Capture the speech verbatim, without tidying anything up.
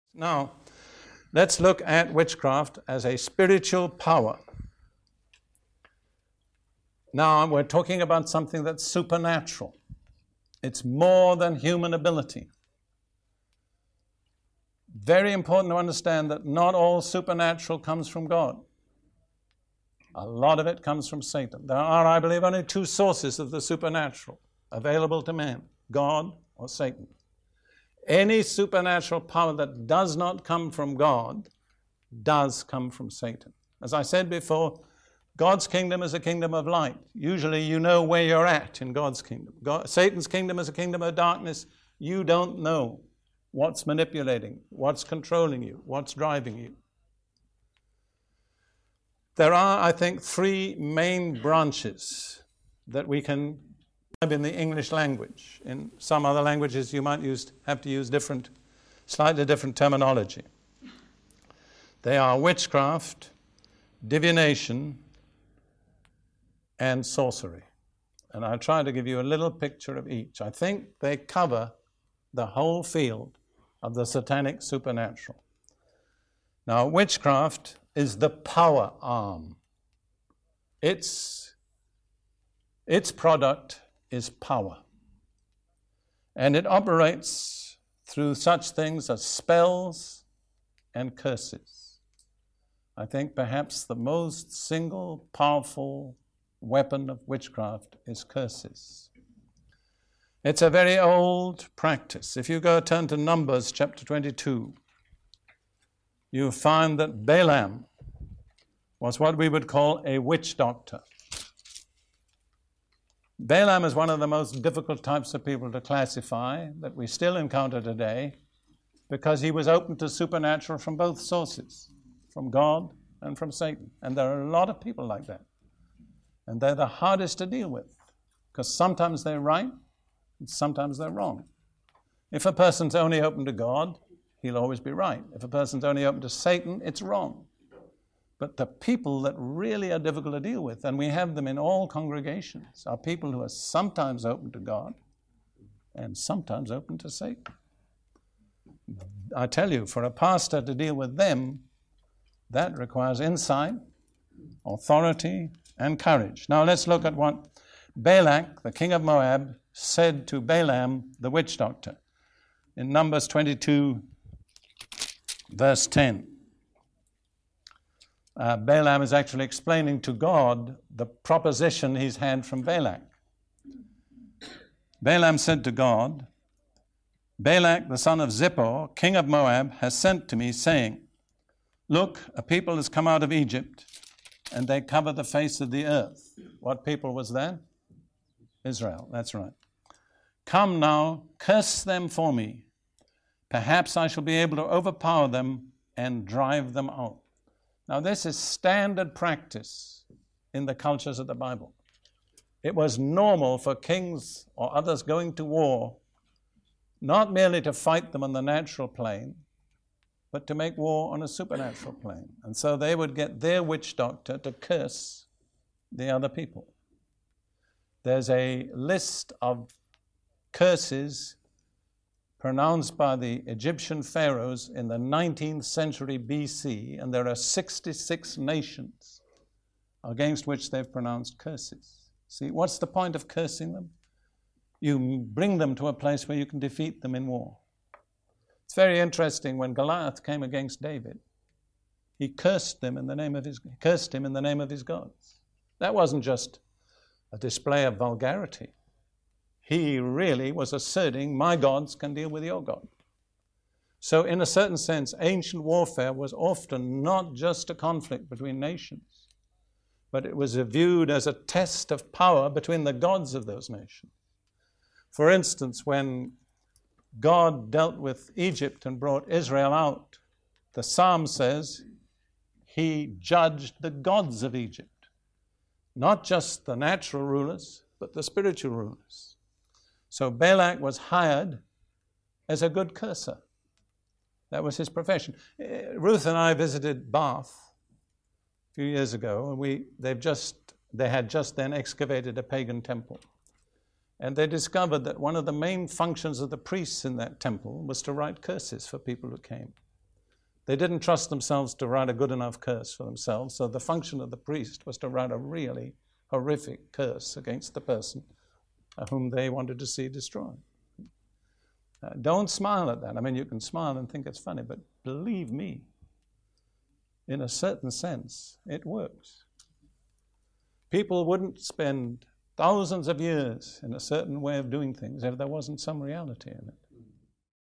Now, let's look at witchcraft as a spiritual power. Now, we're talking about something that's supernatural. It's more than human ability. Very important to understand that not all supernatural comes from God. A lot of it comes from Satan. There are, I believe, only two sources of the supernatural available to man: God or Satan. Any supernatural power that does not come from God does come from Satan. As I said before, God's kingdom is a kingdom of light. Usually you know where you're at in God's kingdom. God, Satan's kingdom is a kingdom of darkness. You don't know what's manipulating, what's controlling you, what's driving you. There are, I think, three main branches that we can have in the English language. In some other languages you might use, have to use different, slightly different terminology. They are witchcraft, divination, and sorcery. And I'll try to give you a little picture of each. I think they cover the whole field of the satanic supernatural. Now, witchcraft is the power arm. Its, its product is power. And it operates through such things as spells and curses. I think perhaps the most single powerful weapon of witchcraft is curses. It's a very old practice. If you go turn to Numbers chapter twenty-two, you find that Balaam was what we would call a witch doctor. Balaam is one of the most difficult types of people to classify that we still encounter today, because he was open to supernatural from both sources, from God and from Satan. And there are a lot of people like that. And they're the hardest to deal with, because sometimes they're right and sometimes they're wrong. If a person's only open to God, he'll always be right. If a person's only open to Satan, it's wrong. But the people that really are difficult to deal with, and we have them in all congregations, are people who are sometimes open to God and sometimes open to Satan. I tell you, for a pastor to deal with them, that requires insight, authority, and courage. Now let's look at what Balak, the king of Moab, said to Balaam, the witch doctor, in Numbers twenty-two, verse ten. Uh, Balaam is actually explaining to God the proposition he's had from Balak. Balaam said to God, "Balak, the son of Zippor, king of Moab, has sent to me, saying, Look, a people has come out of Egypt, and they cover the face of the earth." What people was that? Israel, that's right. "Come now, curse them for me. Perhaps I shall be able to overpower them and drive them out." Now, this is standard practice in the cultures of the Bible. It was normal for kings or others going to war not merely to fight them on the natural plane, but to make war on a supernatural plane. And so they would get their witch doctor to curse the other people. There's a list of curses pronounced by the Egyptian pharaohs in the nineteenth century B C, and there are sixty-six nations against which they've pronounced curses. See, what's the point of cursing them? You bring them to a place where you can defeat them in war. It's very interesting, when Goliath came against David, he cursed them in the name of his cursed him in the name of his gods. That wasn't just a display of vulgarity. He really was asserting, my gods can deal with your God. So in a certain sense, ancient warfare was often not just a conflict between nations, but it was viewed as a test of power between the gods of those nations. For instance, when God dealt with Egypt and brought Israel out, the Psalm says he judged the gods of Egypt, not just the natural rulers, but the spiritual rulers. So Balak was hired as a good curser. That was his profession. Ruth and I visited Bath a few years ago, and we they've just they had just then excavated a pagan temple. And they discovered that one of the main functions of the priests in that temple was to write curses for people who came. They didn't trust themselves to write a good enough curse for themselves, so the function of the priest was to write a really horrific curse against the person whom they wanted to see destroyed. Uh, don't smile at that. I mean, you can smile and think it's funny, but believe me, in a certain sense, it works. People wouldn't spend thousands of years in a certain way of doing things if there wasn't some reality in it.